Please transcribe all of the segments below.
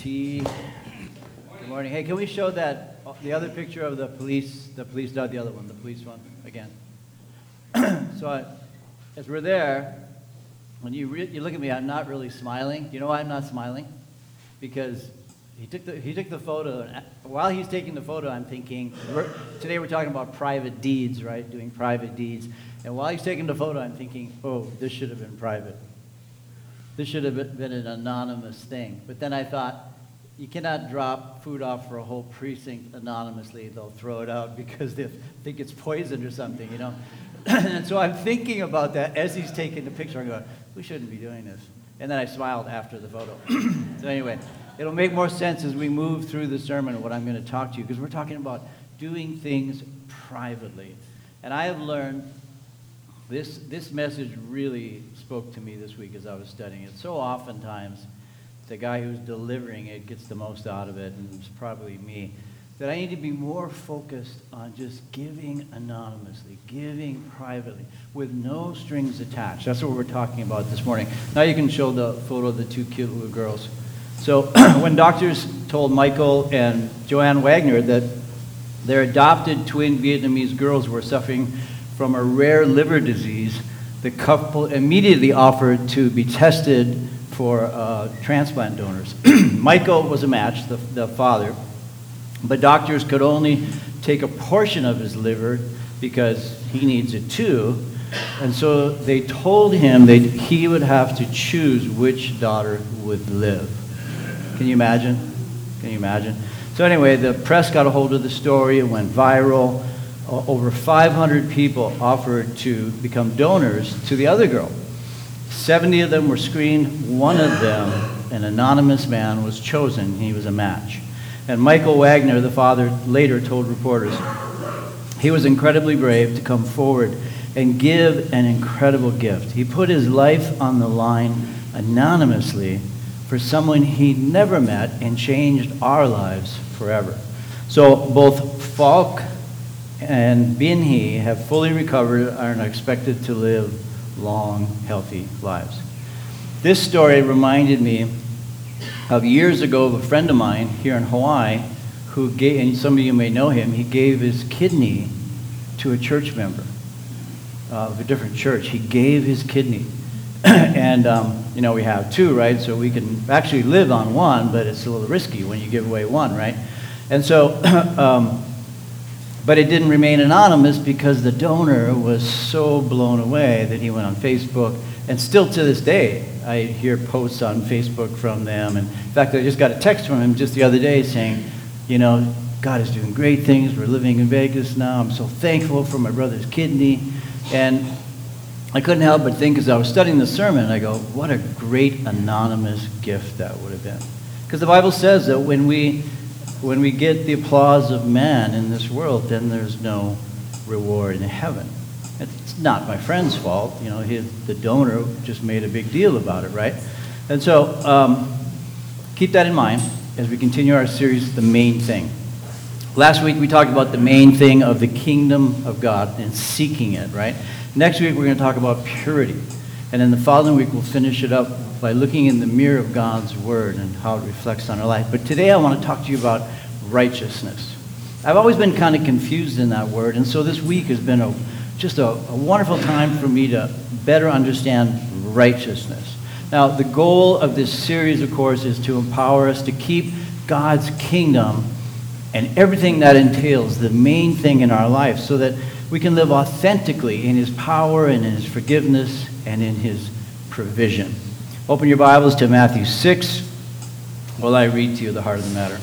T. Good morning. Hey, can we show that the other picture of the police, not the other one, the police one again? So as we're there, when you look at me, I'm not really smiling. You know why I'm not smiling? Because he took the photo, and while he's taking the photo, I'm thinking, today we're talking about private deeds, right? Doing private deeds. And while he's taking the photo, I'm thinking, oh, this should have been private. This should have been an anonymous thing. But then I thought, you cannot drop food off for a whole precinct anonymously. They'll throw it out because they think it's poisoned or something, you know? And so I'm thinking about that as he's taking the picture. I'm going, we shouldn't be doing this. And then I smiled after the photo. So anyway, it'll make more sense as we move through the sermon what I'm going to talk to you, because we're talking about doing things privately. And I have learned this message really spoke to me this week as I was studying it. So oftentimes, the guy who's delivering it gets the most out of it, and it's probably me, that I need to be more focused on just giving anonymously, giving privately, with no strings attached. That's what we're talking about this morning. Now you can show the photo of the two cute little girls. So when doctors told Michael and Joanne Wagner that their adopted twin Vietnamese girls were suffering from a rare liver disease, the couple immediately offered to be tested for transplant donors. Michael was a match, the father, but doctors could only take a portion of his liver because he needs it too, and so they told him that he would have to choose which daughter would live. Can you imagine? Can you imagine? So anyway, the press got a hold of the story. It went viral. Over 500 people offered to become donors to the other girl. 70 of them were screened. One of them, an anonymous man, was chosen. He was a match. And Michael Wagner, the father, later told reporters he was incredibly brave to come forward and give an incredible gift. He put his life on the line anonymously for someone he'd never met and changed our lives forever. So both Falk and Bin He have fully recovered and are expected to live long, healthy lives. This story reminded me of years ago of a friend of mine here in Hawaii who gave, and some of you may know him, he gave his kidney to a church member of a different church. He gave his kidney. And, you know, we have two, right? So we can actually live on one, but it's a little risky when you give away one, right? And so, but it didn't remain anonymous because the donor was so blown away that he went on Facebook. And still to this day, I hear posts on Facebook from them. And in fact, I just got a text from him just the other day saying, you know, God is doing great things. We're living in Vegas now. I'm so thankful for my brother's kidney. And I couldn't help but think as I was studying the sermon, I go, what a great anonymous gift that would have been. Because the Bible says that when we get the applause of man in this world, then there's no reward in heaven. It's not my friend's fault. You know, the donor just made a big deal about it, right? And so keep that in mind as we continue our series, The Main Thing. Last week we talked about the main thing of the kingdom of God and seeking it, right? Next week we're going to talk about purity. And then the following week we'll finish it up by looking in the mirror of God's word and how it reflects on our life. But today I want to talk to you about righteousness. I've always been kind of confused in that word, and so this week has been just a wonderful time for me to better understand righteousness. Now, the goal of this series, of course, is to empower us to keep God's kingdom and everything that entails, the main thing in our life, so that we can live authentically in his power and in his forgiveness and in his provision. Open your Bibles to Matthew 6 while I read to you the heart of the matter.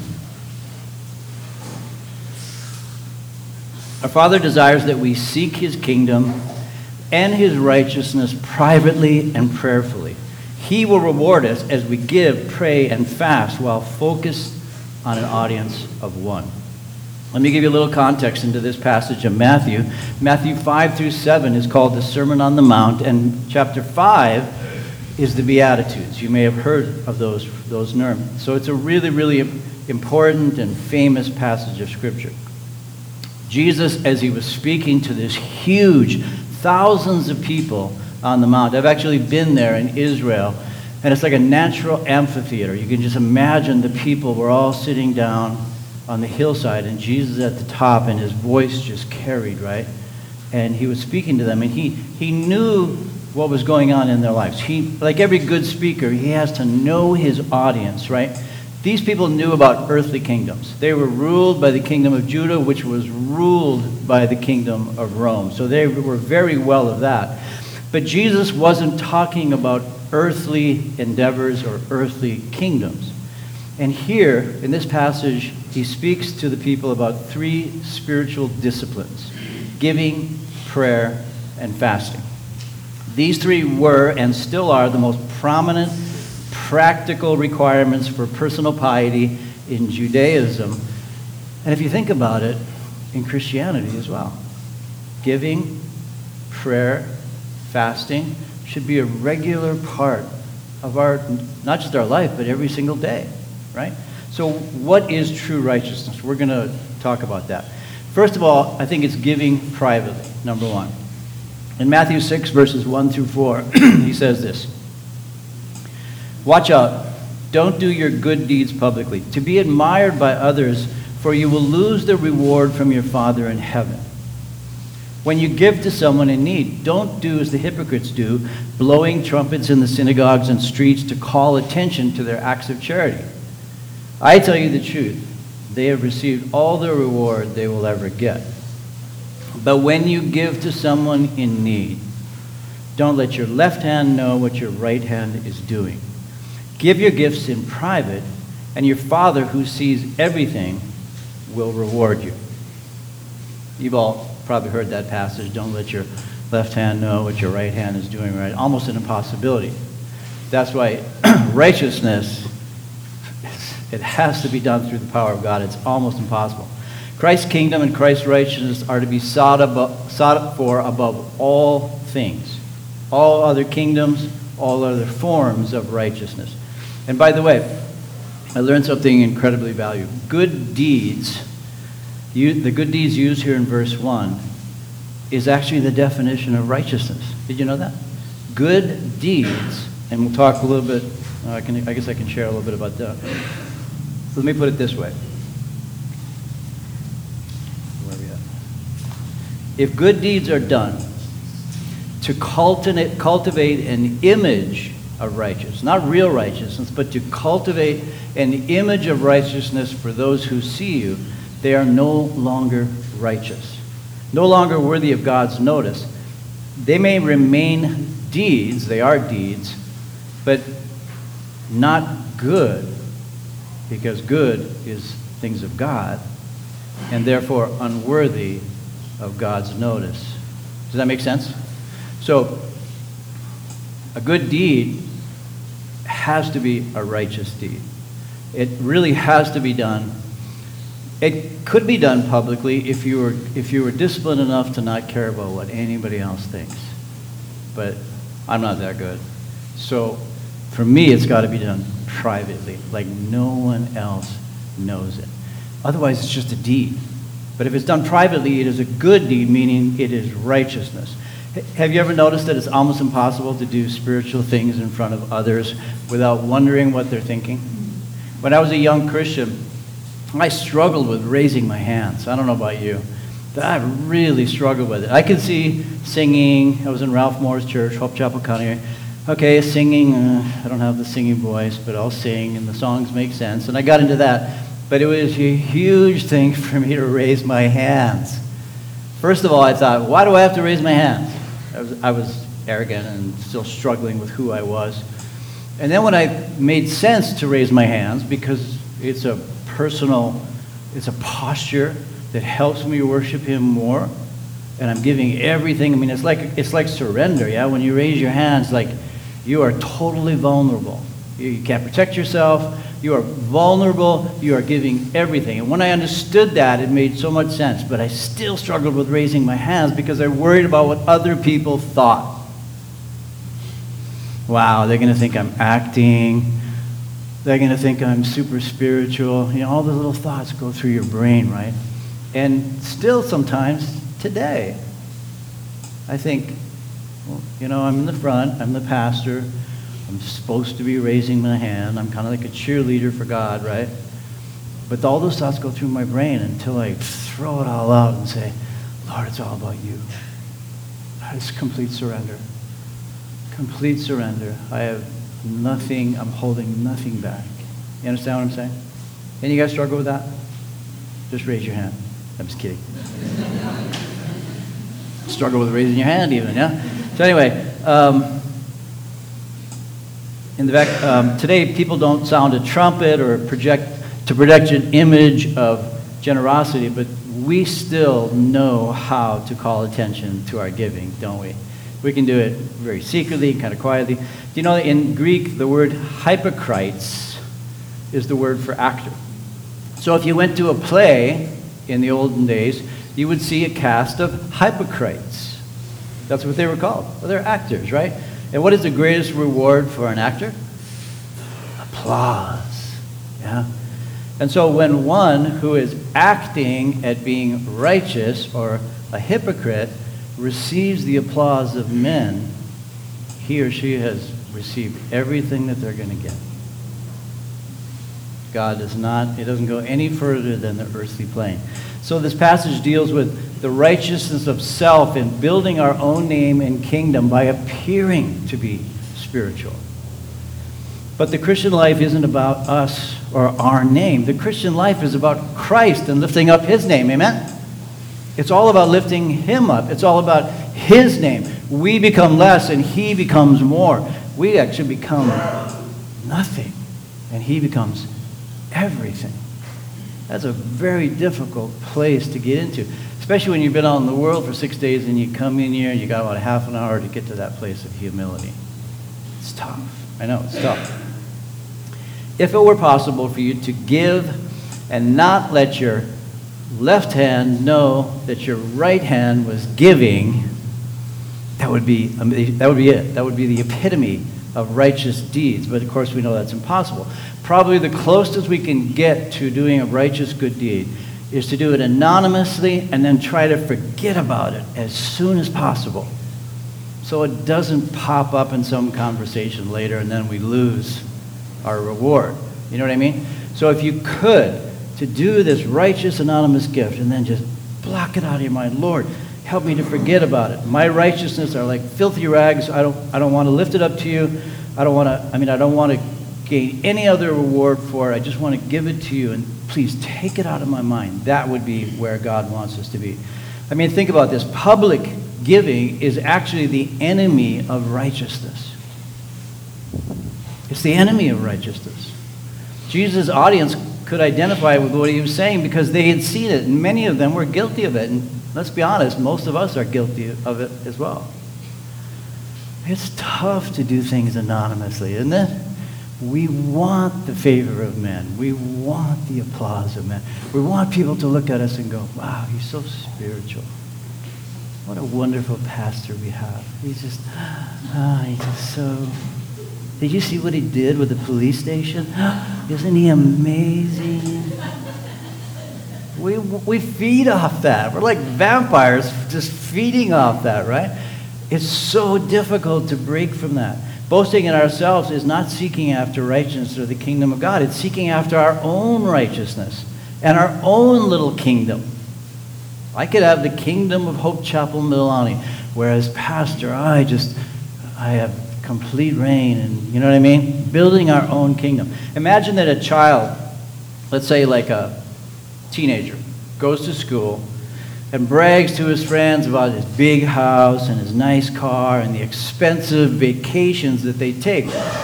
Our Father desires that we seek his kingdom and his righteousness privately and prayerfully. He will reward us as we give, pray, and fast while focused on an audience of one. Let me give you a little context into this passage of Matthew. Matthew 5 through 7 is called the Sermon on the Mount, and chapter 5 is the Beatitudes. You may have heard of those sermons. So it's a really, really important and famous passage of Scripture. Jesus, as he was speaking to this huge, thousands of people on the Mount. I've actually been there in Israel, And it's like a natural amphitheater. You can just imagine the people were all sitting down on the hillside, and Jesus at the top, and his voice just carried, right? And he was speaking to them, and he knew what was going on in their lives. He, like every good speaker, he has to know his audience, right? These people knew about earthly kingdoms. They were ruled by the kingdom of Judah, which was ruled by the kingdom of Rome. So they were very well of that. But Jesus wasn't talking about earthly endeavors or earthly kingdoms. And here, in this passage, he speaks to the people about three spiritual disciplines: giving, prayer, and fasting. These three were and still are the most prominent practical requirements for personal piety in Judaism. And if you think about it, in Christianity as well. Giving, prayer, fasting should be a regular part of our, not just our life, but every single day, right? So what is true righteousness? We're going to talk about that. First of all, I think it's giving privately, number one. In Matthew 6, verses 1 through 4, he says this: "Watch out, don't do your good deeds publicly, to be admired by others, for you will lose the reward from your Father in heaven. When you give to someone in need, don't do as the hypocrites do, blowing trumpets in the synagogues and streets to call attention to their acts of charity. I tell you the truth, they have received all the reward they will ever get. But when you give to someone in need, don't let your left hand know what your right hand is doing. Give your gifts in private, and your Father who sees everything will reward you." You've all probably heard that passage, don't let your left hand know what your right hand is doing, right? Almost an impossibility. That's why righteousness, it has to be done through the power of God. It's almost impossible. Christ's kingdom and Christ's righteousness are to be sought for above all things. All other kingdoms, all other forms of righteousness. And by the way, I learned something incredibly valuable. Good deeds, the good deeds used here in verse 1, is actually the definition of righteousness. Did you know that? Good deeds, and we'll talk a little bit, I guess I can share a little bit about that. Let me put it this way. Where are we at? If good deeds are done to cultivate an image of righteousness, not real righteousness, but to cultivate an image of righteousness for those who see you, they are no longer righteous, no longer worthy of God's notice. They may remain deeds, they are deeds, but not good, because good is things of God, and therefore unworthy of God's notice. Does that make sense? So, a good deed has to be a righteous deed. It really has to be done. It could be done publicly if you were disciplined enough to not care about what anybody else thinks. But I'm not that good. So for me, it's got to be done privately, like no one else knows it. Otherwise, it's just a deed. But if it's done privately, it is a good deed, meaning it is righteousness. Have you ever noticed that it's almost impossible to do spiritual things in front of others without wondering what they're thinking? When I was a young Christian, I struggled with raising my hands. I don't know about you, but I really struggled with it. I could see singing. I was in Ralph Moore's church, Hope Chapel County. Okay, singing. I don't have the singing voice, but I'll sing, and the songs make sense. And I got into that. But it was a huge thing for me to raise my hands. First of all, I thought, why do I have to raise my hands? I was arrogant and still struggling with who I was. And then when I made sense to raise my hands, because it's a personal, it's a posture that helps me worship him more, and I'm giving everything. I mean, it's like surrender, yeah? When you raise your hands, like you are totally vulnerable. You can't protect yourself. You are vulnerable. You are giving everything. And when I understood that, it made so much sense. But I still struggled with raising my hands because I worried about what other people thought. Wow, they're going to think I'm acting. They're going to think I'm super spiritual. You know, all the little thoughts go through your brain, right? And still sometimes, today, I think, well, you know, I'm in the front. I'm the pastor. I'm supposed to be raising my hand. I'm kind of like a cheerleader for God, right? But all those thoughts go through my brain until I throw it all out and say, Lord, it's all about you. It's complete surrender. Complete surrender. I have nothing, I'm holding nothing back. You understand what I'm saying? Any of you guys struggle with that? Just raise your hand. I'm just kidding. Struggle with raising your hand even, yeah? So anyway, in the back, today people don't sound a trumpet or project an image of generosity, but we still know how to call attention to our giving, don't we? We can do it very secretly, kind of quietly. Do you know that in Greek, the word hypocrites is the word for actor? So if you went to a play in the olden days, you would see a cast of hypocrites. That's what they were called. Well, they're actors, right? And what is the greatest reward for an actor? Applause. Yeah? And so when one who is acting at being righteous or a hypocrite receives the applause of men, he or she has received everything that they're going to get. God does not, it doesn't go any further than the earthly plane. So this passage deals with the righteousness of self in building our own name and kingdom by appearing to be spiritual. But the Christian life isn't about us or our name. The Christian life is about Christ and lifting up his name. Amen? It's all about lifting him up. It's all about his name. We become less and he becomes more. We actually become nothing and he becomes everything. That's a very difficult place to get into, especially when you've been out in the world for 6 days and you come in here and you got about half an hour to get to that place of humility. It's tough. I know, it's tough. If it were possible for you to give and not let your left hand know that your right hand was giving, that would be it. That would be the epitome of righteous deeds. But of course we know that's impossible. Probably the closest we can get to doing a righteous good deed is to do it anonymously and then try to forget about it as soon as possible, so it doesn't pop up in some conversation later and then we lose our reward. You know what I mean? So if you could, to do this righteous anonymous gift and then just block it out of your mind. Lord, help me to forget about it. My righteousness are like filthy rags. I don't want to lift it up to you. I don't want to gain any other reward for it. I just want to give it to you, and please take it out of my mind. That would be where God wants us to be. I mean, think about this. Public giving is actually the enemy of righteousness. It's the enemy of righteousness. Jesus' audience could identify with what he was saying because they had seen it, and many of them were guilty of it. And let's be honest, most of us are guilty of it as well. It's tough to do things anonymously, isn't it? We want the favor of men. We want the applause of men. We want people to look at us and go, wow, he's so spiritual. What a wonderful pastor we have. He's just so... Did you see what he did with the police station? Isn't he amazing? We feed off that. We're like vampires just feeding off that, right? It's so difficult to break from that. Boasting in ourselves is not seeking after righteousness or the kingdom of God. It's seeking after our own righteousness and our own little kingdom. I could have the kingdom of Hope Chapel Mililani, whereas pastor, I have complete reign, and you know what I mean? Building our own kingdom. Imagine that a child, let's say like a teenager, goes to school and brags to his friends about his big house and his nice car and the expensive vacations that they take,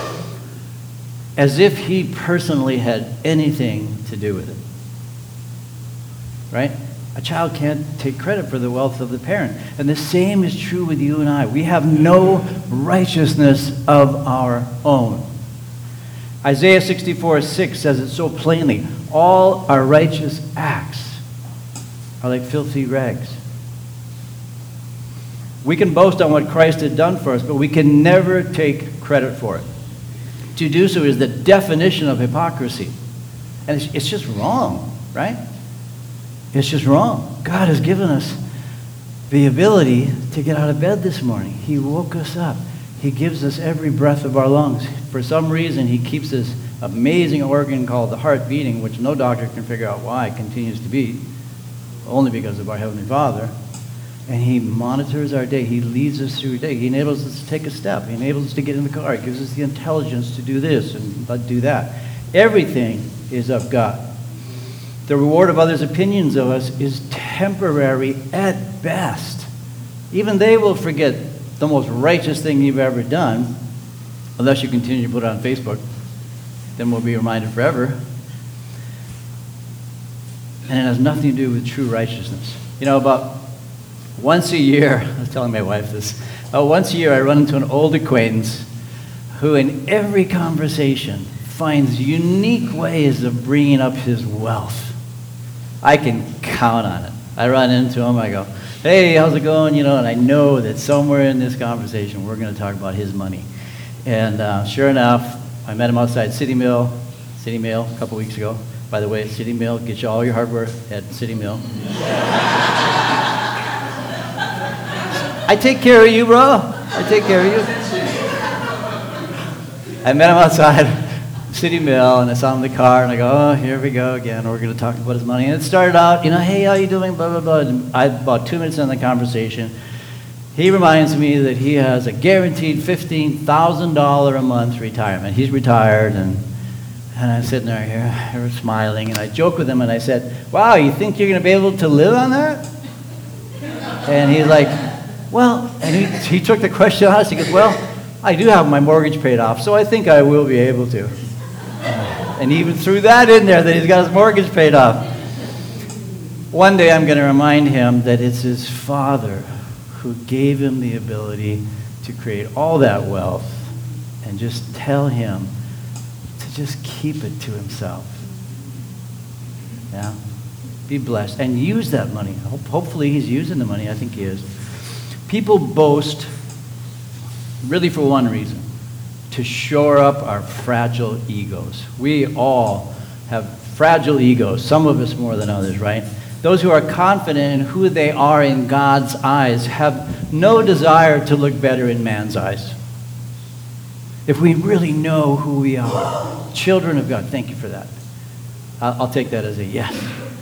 as if he personally had anything to do with it. Right? A child can't take credit for the wealth of the parent. And the same is true with you and I. We have no righteousness of our own. Isaiah 64:6 says it so plainly. All our righteous acts are like filthy rags. We can boast on what Christ had done for us, but we can never take credit for it. To do so is the definition of hypocrisy. And it's just wrong, right? It's just wrong. God has given us the ability to get out of bed this morning. He woke us up. He gives us every breath of our lungs. For some reason, he keeps this amazing organ called the heart beating, which no doctor can figure out why it continues to beat, only because of our Heavenly Father. And he monitors our day. He leads us through a day. He enables us to take a step. He enables us to get in the car. He gives us the intelligence to do this and do that. Everything is of God. The reward of others' opinions of us is temporary at best. Even they will forget the most righteous thing you've ever done, unless you continue to put it on Facebook. Then we'll be reminded forever. And it has nothing to do with true righteousness. You know, about once a year, I was telling my wife this, once a year I run into an old acquaintance who in every conversation finds unique ways of bringing up his wealth. I can count on it. I run into him, I go, hey, how's it going? You know, and I know that somewhere in this conversation we're going to talk about his money. And sure enough, I met him outside City Mill a couple weeks ago. By the way, City Mill, get you all your hardware at City Mill. I take care of you, bro. I take care of you. I met him outside City Mill, and I saw him in the car, and I go, oh, here we go again. We're going to talk about his money. And it started out, you know, hey, how you doing, blah, blah, blah. And about 2 minutes in the conversation, he reminds me that he has a guaranteed $15,000 a month retirement. He's retired, and I'm sitting there here smiling, and I joke with him, and I said, wow, you think you're going to be able to live on that? And he's like, well, and he took the question on us. He goes, well, I do have my mortgage paid off, so I think I will be able to. And he even threw that in there, that he's got his mortgage paid off. One day I'm going to remind him that it's his Father who gave him the ability to create all that wealth, and just tell him to just keep it to himself. Yeah? Be blessed. And use that money. Hopefully he's using the money. I think he is. People boast really for one reason: to shore up our fragile egos. We all have fragile egos, some of us more than others, right? Those who are confident in who they are in God's eyes have no desire to look better in man's eyes. If we really know who we are, children of God, thank you for that. I'll take that as a yes.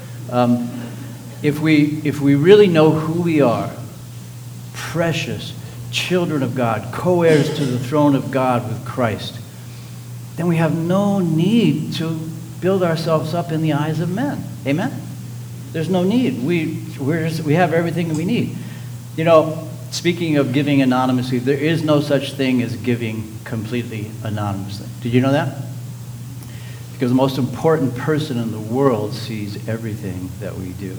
If we really know who we are, precious children of God, co-heirs to the throne of God with Christ, then we have no need to build ourselves up in the eyes of men. Amen? There's no need. We have everything that we need. You know, speaking of giving anonymously, there is no such thing as giving completely anonymously. Did you know that? Because the most important person in the world sees everything that we do.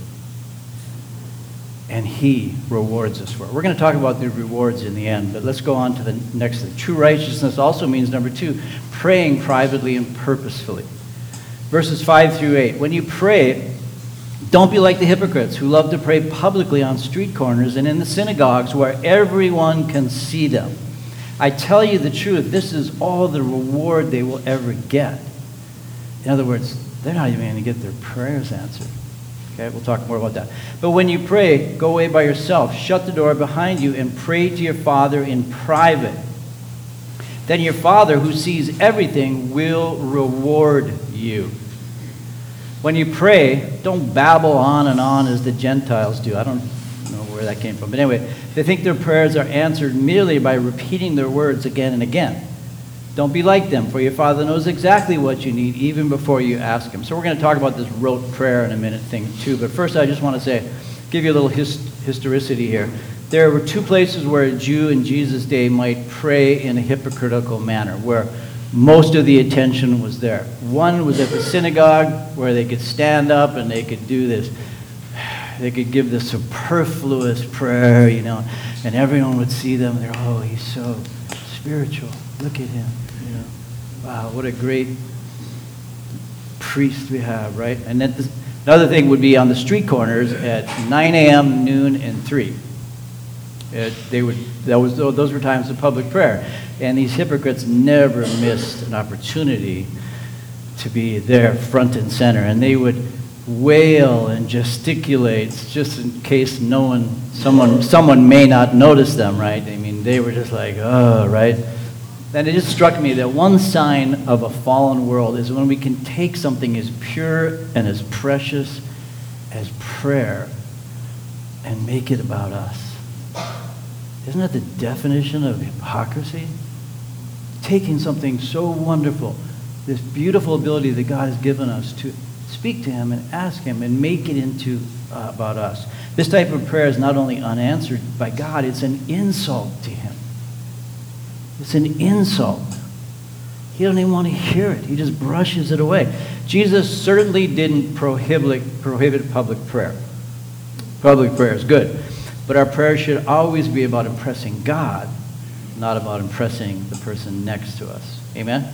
And he rewards us for it. We're going to talk about the rewards in the end, but let's go on to the next thing. True righteousness also means, number 2, praying privately and purposefully. Verses 5 through 8. When you pray, don't be like the hypocrites who love to pray publicly on street corners and in the synagogues where everyone can see them. I tell you the truth, this is all the reward they will ever get. In other words, they're not even going to get their prayers answered. Okay, we'll talk more about that. But when you pray, go away by yourself, shut the door behind you, and pray to your Father in private. Then your Father, who sees everything, will reward you. When you pray, don't babble on and on as the Gentiles do. I don't know where that came from. But anyway, they think their prayers are answered merely by repeating their words again and again. Don't be like them, for your Father knows exactly what you need even before you ask him. So we're going to talk about this rote prayer in a minute thing too. But first I just want to say, give you a little historicity here. There were 2 places where a Jew in Jesus' day might pray in a hypocritical manner, where most of the attention was there. One was at the synagogue, where they could stand up and they could do this. They could give this superfluous prayer, you know, and everyone would see them. They're, oh, he's so spiritual. Look at him, you know. Wow, what a great priest we have, right? And then another thing would be on the street corners at 9 a.m., noon, and 3. Those were times of public prayer. And these hypocrites never missed an opportunity to be there front and center. And they would wail and gesticulate just in case someone may not notice them, right? I mean, and they were just like, oh, right? And it just struck me that one sign of a fallen world is when we can take something as pure and as precious as prayer and make it about us. Isn't that the definition of hypocrisy? Taking something so wonderful, this beautiful ability that God has given us to speak to him and ask him and make it into about us. This type of prayer is not only unanswered by God, it's an insult to him. It's an insult. He doesn't even want to hear it. He just brushes it away. Jesus certainly didn't prohibit public prayer. Public prayer is good. But our prayer should always be about impressing God, not about impressing the person next to us. Amen?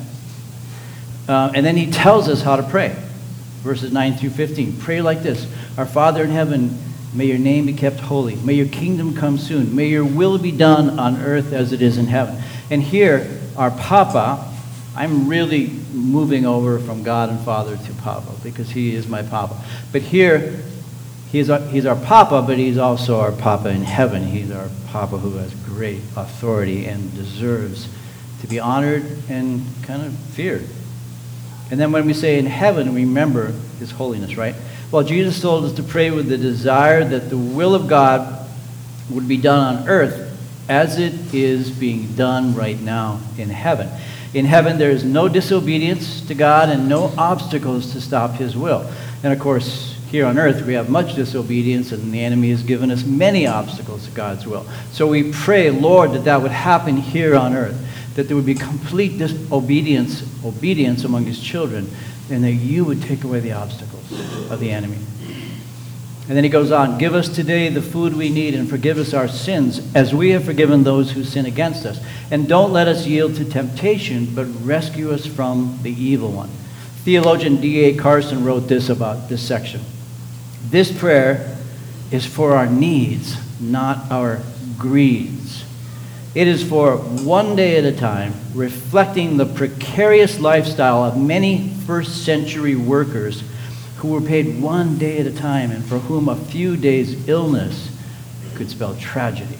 And then he tells us how to pray. Verses 9 through 15. Pray like this. Our Father in heaven, may your name be kept holy. May your kingdom come soon. May your will be done on earth as it is in heaven. And here, our Papa, I'm really moving over from God and Father to Papa because he is my Papa. But here, he's our Papa, but he's also our Papa in heaven. He's our Papa who has great authority and deserves to be honored and kind of feared. And then when we say in heaven, remember his holiness, right? Well, Jesus told us to pray with the desire that the will of God would be done on earth as it is being done right now in heaven. In heaven, there is no disobedience to God and no obstacles to stop his will. And of course, here on earth, we have much disobedience, and the enemy has given us many obstacles to God's will. So we pray, Lord, that would happen here on earth, that there would be complete obedience among his children, and that you would take away the obstacles of the enemy. And then he goes on, give us today the food we need and forgive us our sins as we have forgiven those who sin against us. And don't let us yield to temptation, but rescue us from the evil one. Theologian D.A. Carson wrote this about this section. This prayer is for our needs, not our greeds. It is for one day at a time, reflecting the precarious lifestyle of many first century workers who were paid one day at a time and for whom a few days' illness could spell tragedy.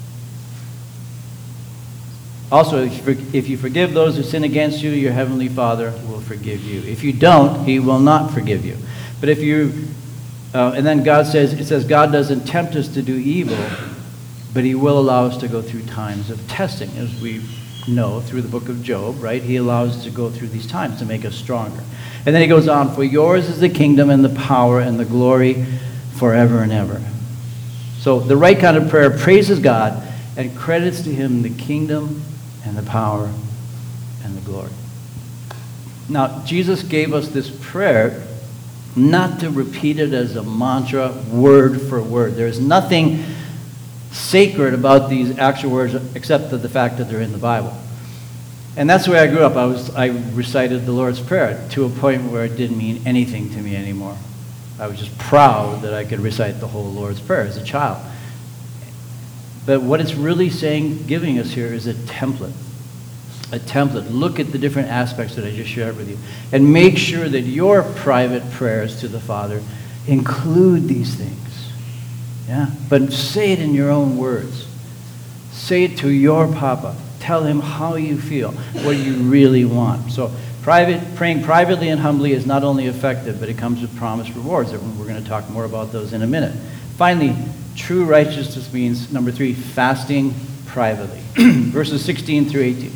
Also, if you forgive those who sin against you, your heavenly Father will forgive you. If you don't, he will not forgive you. But if you, and then it says God doesn't tempt us to do evil, but he will allow us to go through times of testing, as we know through the book of Job, right? He allows us to go through these times to make us stronger. And then he goes on, for yours is the kingdom and the power and the glory forever and ever. So the right kind of prayer praises God and credits to him the kingdom and the power and the glory. Now, Jesus gave us this prayer not to repeat it as a mantra, word for word. There's nothing sacred about these actual words except the fact that they're in the Bible. And that's the way I grew up. I recited the Lord's Prayer to a point where it didn't mean anything to me anymore. I was just proud that I could recite the whole Lord's Prayer as a child. But what it's really saying, giving us here, is a template. A template. Look at the different aspects that I just shared with you. And make sure that your private prayers to the Father include these things. Yeah? But say it in your own words. Say it to your Papa. Tell him how you feel, what you really want. So praying privately and humbly is not only effective, but it comes with promised rewards. We're going to talk more about those in a minute. Finally, true righteousness means, number 3, fasting privately. Verses 16 through 18.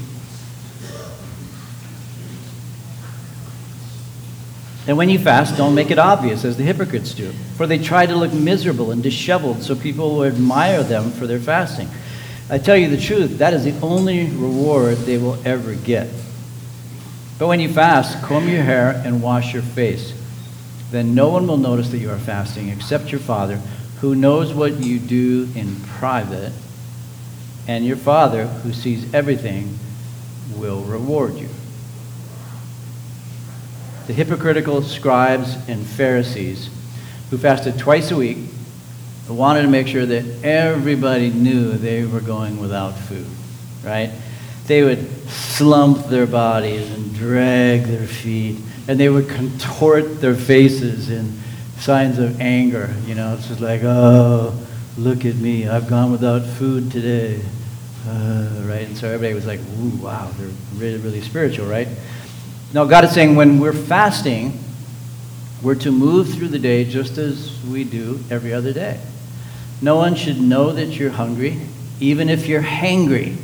And when you fast, don't make it obvious, as the hypocrites do, for they try to look miserable and disheveled so people will admire them for their fasting. I tell you the truth, that is the only reward they will ever get. But when you fast, comb your hair and wash your face. Then no one will notice that you are fasting except your Father, who knows what you do in private, and your Father, who sees everything, will reward you. The hypocritical scribes and Pharisees, who fasted twice a week, wanted to make sure that everybody knew they were going without food, right? They would slump their bodies and drag their feet, and they would contort their faces in signs of anger. You know, it's just like, oh, look at me. I've gone without food today. right? And so everybody was like, ooh, wow, they're really, really spiritual, right? No, God is saying when we're fasting, we're to move through the day just as we do every other day. No one should know that you're hungry, even if you're hangry.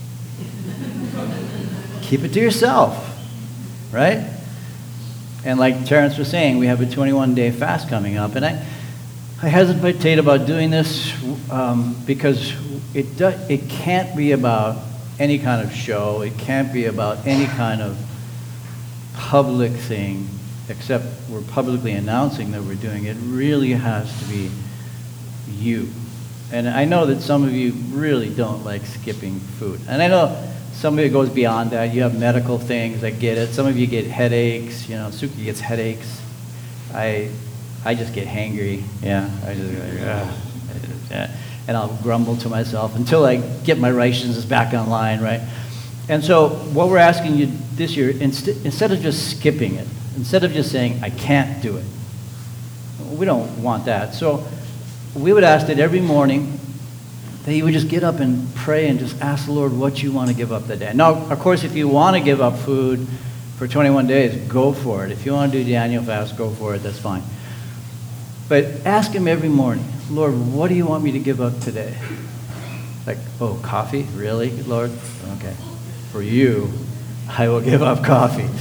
Keep it to yourself, right? And like Terrence was saying, we have a 21-day fast coming up. And I hesitate about doing this because it can't be about any kind of show. It can't be about any kind of public thing, except we're publicly announcing that we're doing it. It really has to be you. And I know that some of you really don't like skipping food. And I know some of it goes beyond that. You have medical things, I get it. Some of you get headaches. You know, Suki gets headaches. I just get hangry. Yeah, I just yeah. And I'll grumble to myself until I get my righteousness back online, right? And so what we're asking you this year, instead of just skipping it, instead of just saying, I can't do it, we don't want that. So we would ask that every morning that you would just get up and pray and just ask the Lord what you want to give up that day. Now, of course, if you want to give up food for 21 days, go for it. If you want to do Daniel fast, go for it. That's fine. But ask him every morning, Lord, what do you want me to give up today? Like, oh, coffee? Really, Lord? Okay. For you, I will give up coffee.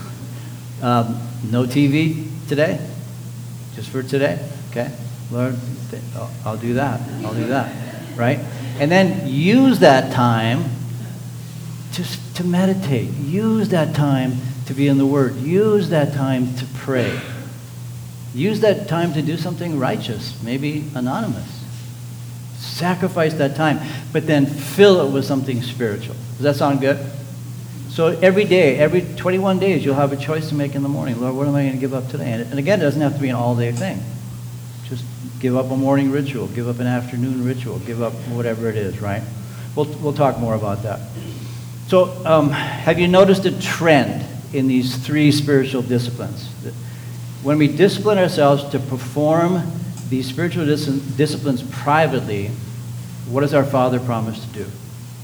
No TV today? Just for today? Okay. Lord, I'll do that. I'll do that. Right? And then use that time to meditate. Use that time to be in the Word. Use that time to pray. Use that time to do something righteous, maybe anonymous. Sacrifice that time, but then fill it with something spiritual. Does that sound good? So every day, every 21 days, you'll have a choice to make in the morning. Lord, what am I going to give up today? And again, it doesn't have to be an all-day thing. Just give up a morning ritual, give up an afternoon ritual, give up whatever it is, right? We'll talk more about that. So have you noticed a trend in these three spiritual disciplines? When we discipline ourselves to perform these spiritual disciplines privately, what does our Father promise to do?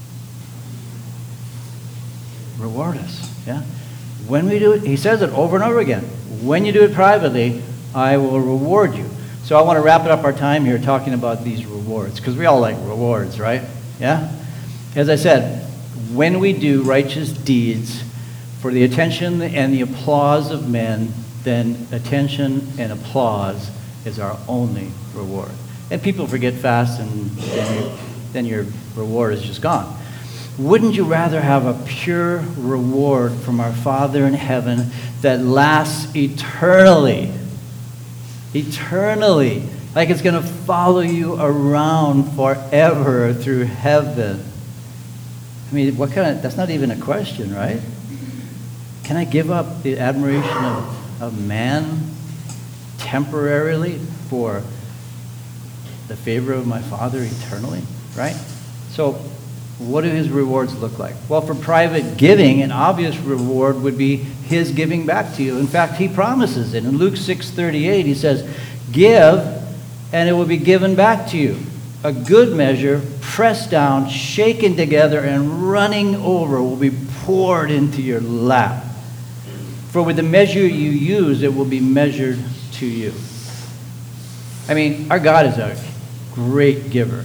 Reward us, yeah? When we do it, he says it over and over again. When you do it privately, I will reward you. So I want to wrap up our time here talking about these rewards, because we all like rewards, right? Yeah? As I said, when we do righteous deeds for the attention and the applause of men, then attention and applause is our only reward. And people forget fast, and then your reward is just gone. Wouldn't you rather have a pure reward from our Father in heaven that lasts eternally? Eternally. Like it's going to follow you around forever through heaven. I mean, that's not even a question, right? Can I give up the admiration of man temporarily for the favor of my Father eternally, right? So what do his rewards look like? Well, for private giving, an obvious reward would be his giving back to you. In fact, he promises it. In Luke 6:38, he says, give, and it will be given back to you. A good measure, pressed down, shaken together, and running over will be poured into your lap. For with the measure you use, it will be measured to you. I mean, our God is a great giver.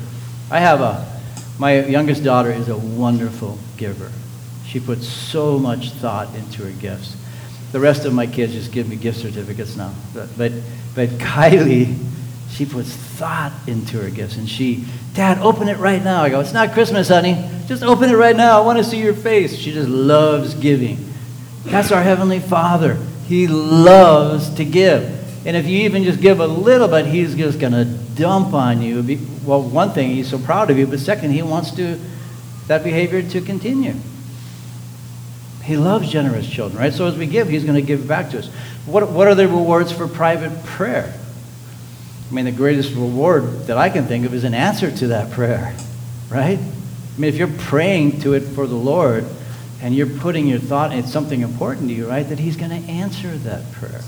My youngest daughter is a wonderful giver. She puts so much thought into her gifts. The rest of my kids just give me gift certificates now. But Kylie, she puts thought into her gifts. And Dad, open it right now. I go, it's not Christmas, honey. Just open it right now. I want to see your face. She just loves giving. That's our Heavenly Father. He loves to give. And if you even just give a little bit, he's just going to dump on you. Well, one thing, he's so proud of you, but second, he wants that behavior to continue. He loves generous children, right? So as we give, he's going to give back to us. What are the rewards for private prayer? I mean, the greatest reward that I can think of is an answer to that prayer, right? I mean, if you're praying to it for the Lord and you're putting your thought, and it's something important to you, right, that he's going to answer that prayer.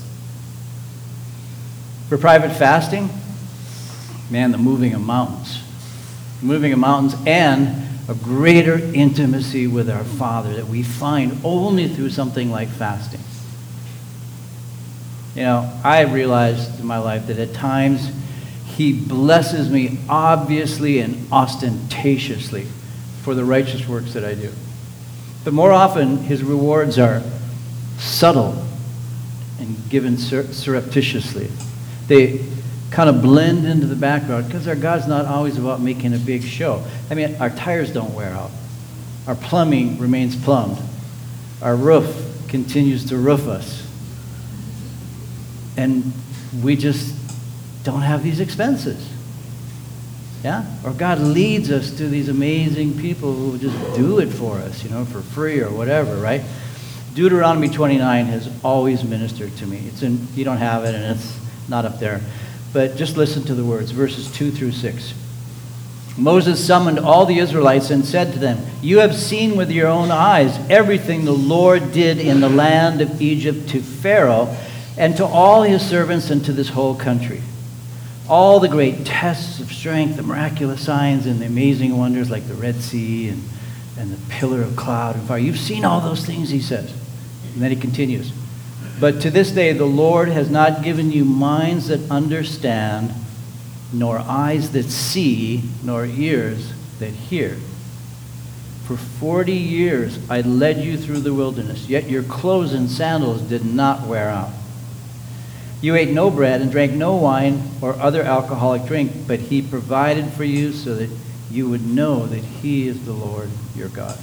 For private fasting, man, the moving of mountains. Moving of mountains and a greater intimacy with our Father that we find only through something like fasting. You know, I realized in my life that at times he blesses me obviously and ostentatiously for the righteous works that I do. But more often, his rewards are subtle and given surreptitiously. They kind of blend into the background because our God's not always about making a big show. I mean, our tires don't wear out. Our plumbing remains plumbed. Our roof continues to roof us. And we just don't have these expenses. Yeah? Or God leads us to these amazing people who just do it for us, you know, for free or whatever, right? Deuteronomy 29 has always ministered to me. It's in, you don't have it, and it's not up there. But just listen to the words, verses 2 through 6. Moses summoned all the Israelites and said to them, "You have seen with your own eyes everything the Lord did in the land of Egypt to Pharaoh and to all his servants and to this whole country. All the great tests of strength, the miraculous signs, and the amazing wonders like the Red Sea and the pillar of cloud and fire. You've seen all those things," he says. And then he continues. "But to this day the Lord has not given you minds that understand, nor eyes that see, nor ears that hear. For 40 years I led you through the wilderness, yet your clothes and sandals did not wear out. You ate no bread and drank no wine or other alcoholic drink, but he provided for you so that you would know that he is the Lord your God."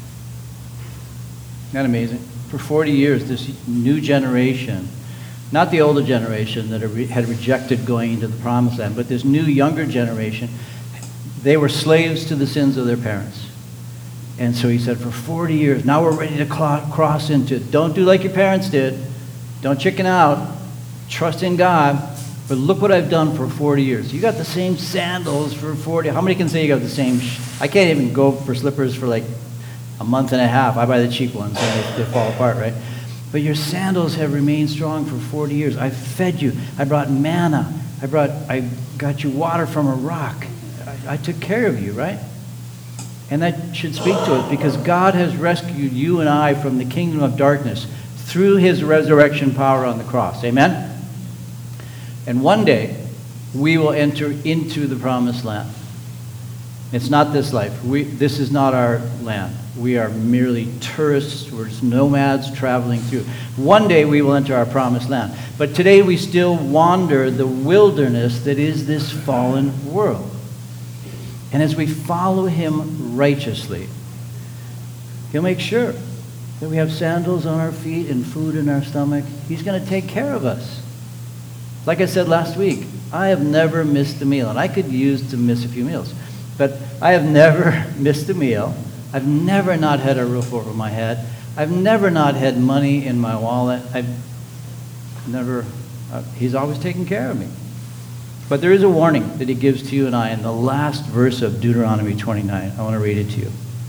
Isn't that amazing? For 40 years, this new generation, not the older generation that had rejected going into the promised land, but this new younger generation, they were slaves to the sins of their parents. And so he said, for 40 years, now we're ready to cross into it. Don't do like your parents did. Don't chicken out. Trust in God. But look what I've done for 40 years. You got the same sandals for 40. How many can say you got the same? I can't even go for slippers for like a month and a half. I buy the cheap ones, and they fall apart, right? But your sandals have remained strong for 40 years. I fed you. I brought manna. I got you water from a rock. I took care of you, right? And that should speak to us because God has rescued you and I from the kingdom of darkness through his resurrection power on the cross. Amen? And one day, we will enter into the promised land. It's not this life. This is not our land. We are merely tourists. We're just nomads traveling through. One day, we will enter our promised land. But today, we still wander the wilderness that is this fallen world. And as we follow him righteously, he'll make sure that we have sandals on our feet and food in our stomach. He's going to take care of us. Like I said last week, I have never missed a meal. And I could use to miss a few meals. But I have never missed a meal. I've never not had a roof over my head. I've never not had money in my wallet. He's always taken care of me. But there is a warning that he gives to you and I in the last verse of Deuteronomy 29. I want to read it to you.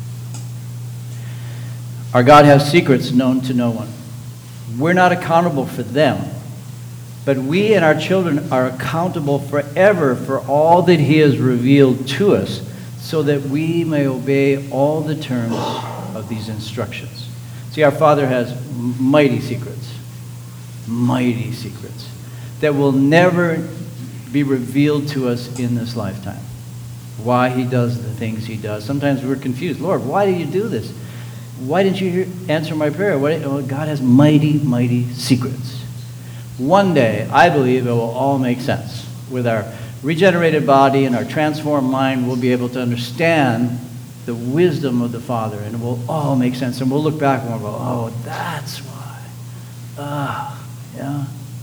Our God has secrets known to no one. We're not accountable for them. But we and our children are accountable forever for all that he has revealed to us so that we may obey all the terms of these instructions. See, our Father has mighty secrets that will never be revealed to us in this lifetime. Why he does the things he does. Sometimes we're confused. Lord, why do you do this? Why didn't you answer my prayer? God has mighty, mighty secrets. One day, I believe it will all make sense. With our regenerated body and our transformed mind, we'll be able to understand the wisdom of the Father, and it will all make sense. And we'll look back and we'll go, oh, that's why. Yeah.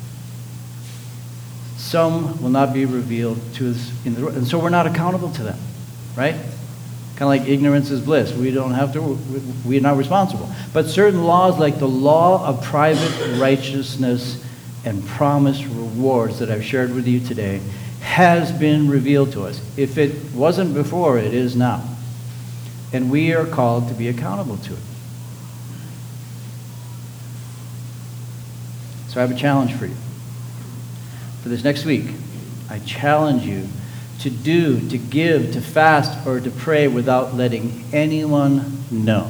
Some will not be revealed to us, and so we're not accountable to them, right? Kind of like ignorance is bliss. We're not responsible. But certain laws, like the law of private righteousness and promised rewards that I've shared with you today, has been revealed to us. If it wasn't before, it is now. And we are called to be accountable to it. So I have a challenge for you. For this next week, I challenge you to do, to give, to fast, or to pray without letting anyone know.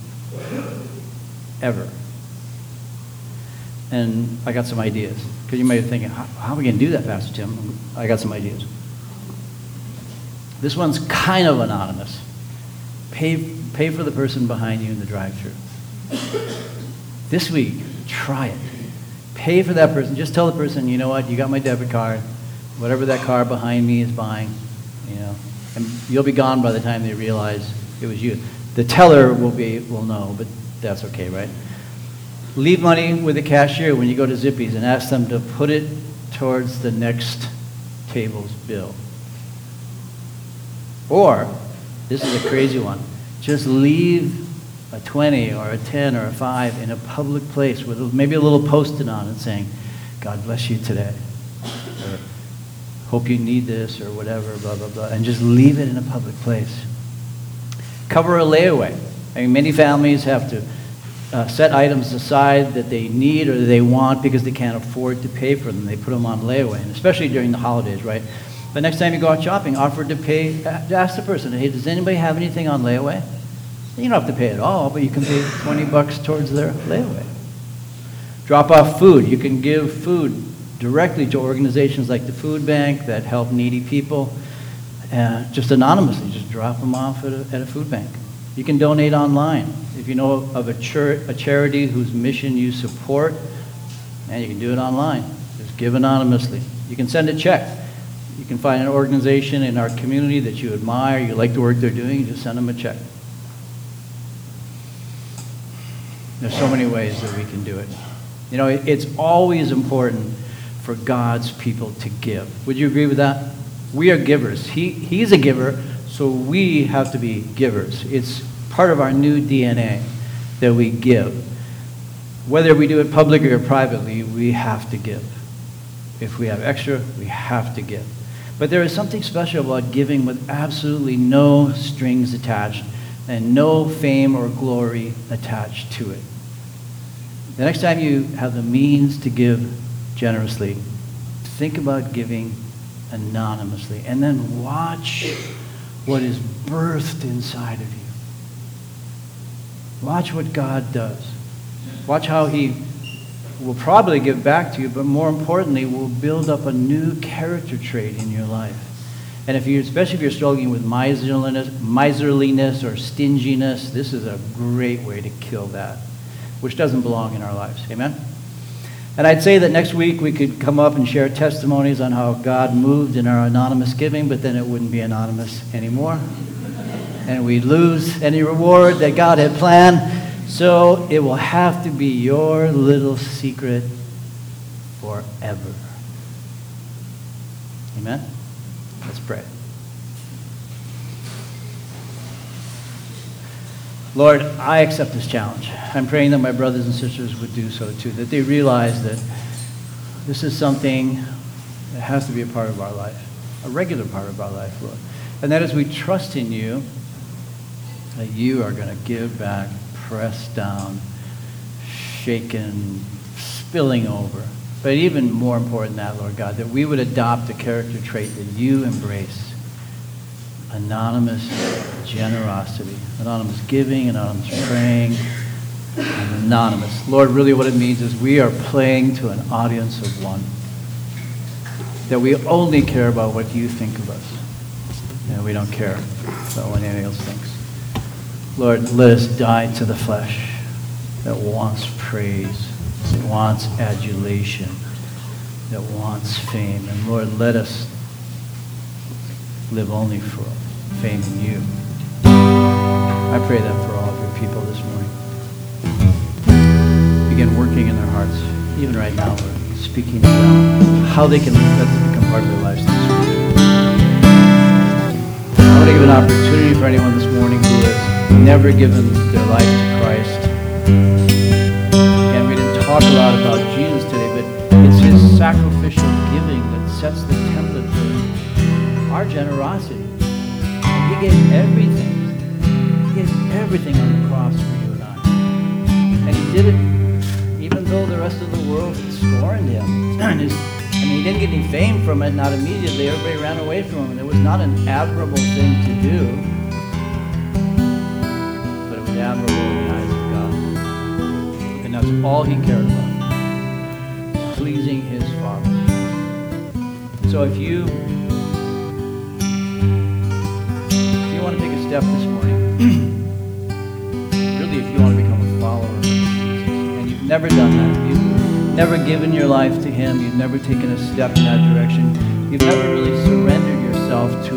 Ever. And I got some ideas. Because you might be thinking, how are we going to do that, Pastor Tim? I got some ideas. This one's kind of anonymous. Pay for the person behind you in the drive-thru. This week, try it. Pay for that person. Just tell the person, you know what, you got my debit card. Whatever that car behind me is buying, and you'll be gone by the time they realize it was you. The teller will know, but that's okay, right? Leave money with the cashier when you go to Zippy's and ask them to put it towards the next table's bill. Or, this is a crazy one, just leave a 20 or a 10 or a 5 in a public place with maybe a little post-it on it saying, God bless you today, or hope you need this, or whatever, blah, blah, blah, and just leave it in a public place. Cover a layaway. I mean, many families have to set items aside that they need or that they want because they can't afford to pay for them. They put them on layaway, and especially during the holidays, right? But next time you go out shopping, offer to pay, ask the person, hey, does anybody have anything on layaway? You don't have to pay it all, but you can pay $20 towards their layaway. Drop off food. You can give food directly to organizations like the Food Bank that help needy people, just anonymously. Just drop them off at a food bank. You can donate online. If you know of a charity whose mission you support, and you can do it online. Just give anonymously. You can send a check. You can find an organization in our community that you admire, you like the work they're doing, you just send them a check. There's so many ways that we can do it. It's always important for God's people to give. Would you agree with that? We are givers. He's a giver, so we have to be givers. It's part of our new DNA that we give. Whether we do it publicly or privately, we have to give. If we have extra, we have to give. But there is something special about giving with absolutely no strings attached and no fame or glory attached to it. The next time you have the means to give generously, think about giving anonymously, and then watch what is birthed inside of you. Watch what God does. Watch how he will probably give back to you, but more importantly, will build up a new character trait in your life. And especially if you're struggling with miserliness or stinginess, this is a great way to kill that, which doesn't belong in our lives. Amen? And I'd say that next week we could come up and share testimonies on how God moved in our anonymous giving, but then it wouldn't be anonymous anymore. And we'd lose any reward that God had planned. So it will have to be your little secret forever. Amen? Let's pray. Lord, I accept this challenge. I'm praying that my brothers and sisters would do so too, that they realize that this is something that has to be a part of our life, a regular part of our life, Lord. And that as we trust in you, that you are going to give back, pressed down, shaken, spilling over. But even more important than that, Lord God, that we would adopt a character trait that you embrace. Anonymous generosity, anonymous giving, anonymous praying, and anonymous. Lord, really what it means is we are playing to an audience of one. That we only care about what you think of us. And we don't care about what anyone else thinks. Lord, let us die to the flesh that wants praise, that wants adulation, that wants fame. And Lord, let us live only for fame in you. I pray that for all of your people this morning. Begin working in their hearts, even right now, Lord, speaking to them, how they can let this become part of their lives this week. I want to give an opportunity for anyone this morning who has never given their life to Christ. And we didn't talk a lot about Jesus today, but it's his sacrificial giving that sets the template for our generosity. And he gave everything. He gave everything on the cross for you and I. And he did it even though the rest of the world scorned him. And He didn't get any fame from it, not immediately. Everybody ran away from him, and it was not an admirable thing to do, but it was admirable in the eyes of God. And that's all he cared about, pleasing his Father. So if you want to take a step this morning, really if you want to become a follower of Jesus, and you've never done that, you've never given your life to him, you've never taken a step in that direction, you've never really surrendered yourself to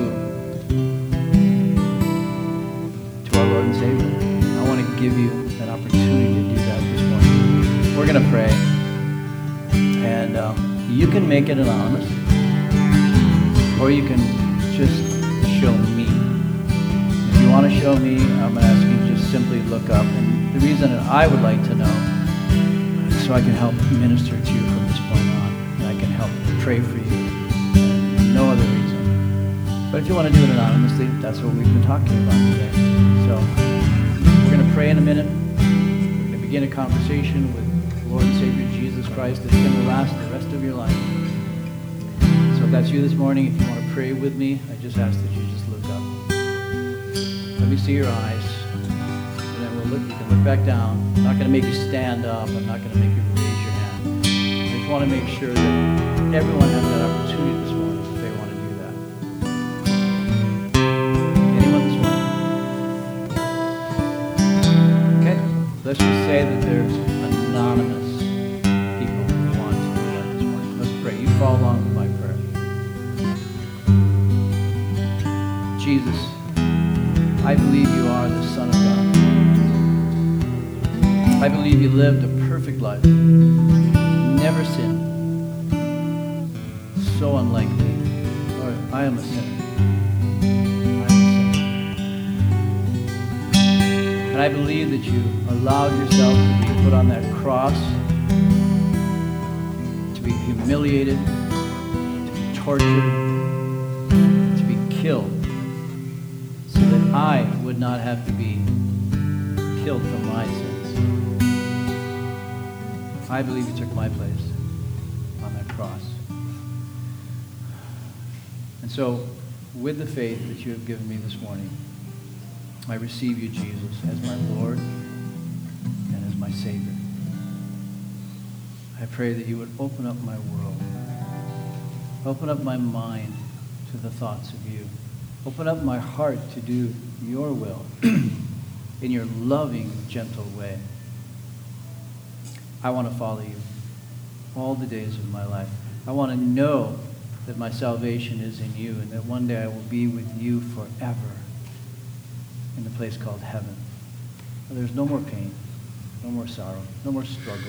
our Lord and Savior, I want to give you an opportunity to do that this morning. We're going to pray, and you can make it anonymous, or you can just show me. If you want to show me, I'm going to ask you to just simply look up. And the reason that I would like to know is so I can help minister to you from this point on. And I can help pray for you. No other reason. But if you want to do it anonymously, that's what we've been talking about today. So we're going to pray in a minute. We're going to begin a conversation with Lord and Savior Jesus Christ that's going to last the rest of your life. So if that's you this morning, if you want to pray with me, I just ask that you just look up. Let me see your eyes. And then we'll look. You can look back down. I'm not going to make you stand up. I'm not going to make you raise your hand. I just want to make sure that everyone has that opportunity this morning if they want to do that. Anyone this morning? Okay. Let's just say that there's anonymous people who want to do that this morning. Let's pray. You follow along with my prayer. Jesus, I believe you are the Son of God. I believe you lived a perfect life. Never sinned. So unlike me. Lord, I am a sinner. I am a sinner. And I believe that you allowed yourself to be put on that cross, to be humiliated, to be tortured, to be killed, so that I would not have to be killed for my sins. I believe you took my place on that cross. And so, with the faith that you have given me this morning, I receive you, Jesus, as my Lord and as my Savior. I pray that you would open up my world, open up my mind to the thoughts of you. Open up my heart to do your will in your loving, gentle way. I want to follow you all the days of my life. I want to know that my salvation is in you and that one day I will be with you forever in the place called heaven. There's no more pain, no more sorrow, no more struggle.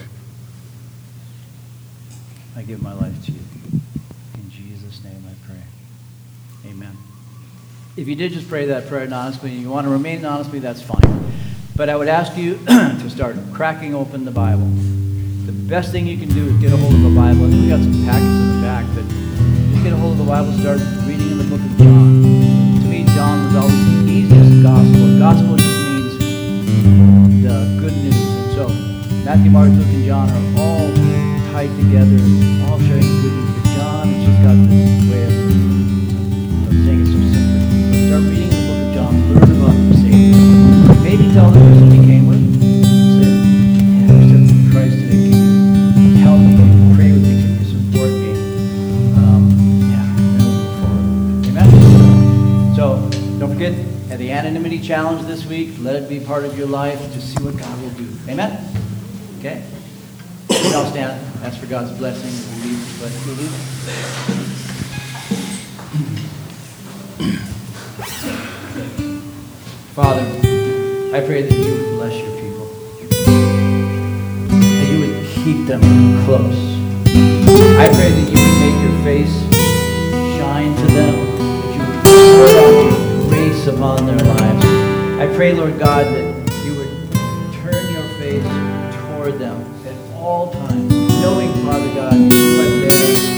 I give my life to you. In Jesus' name I pray. Amen. If you did just pray that prayer anonymously and you want to remain anonymously, that's fine. But I would ask you to start cracking open the Bible. The best thing you can do is get a hold of a Bible. And we got some packets in the back, but just get a hold of the Bible, start reading in the book of John. To me, John was always the easiest gospel. Gospel just means the good news. And so Matthew, Mark, Luke, and John are all tied together, all sharing good news. But John has just got this way of saying it so simply. Start reading the book of John, learn about the Savior. Maybe tell the person you came with, say, yeah, I accepted Christ today. Can you help me? Can you pray with me? Can you support me? And we'll move forward. Amen? So, don't forget, at the Anonymity Challenge this week, let it be part of your life to see what God will do. Amen? Okay? I'll stand. Ask for God's blessing. We leave this blessing. Father, I pray that you would bless your people, that you would keep them close. I pray that you would make your face shine to them, that you would pour out your grace upon their lives. I pray, Lord God, that you would turn your face toward them at all times, knowing, Father God, you are there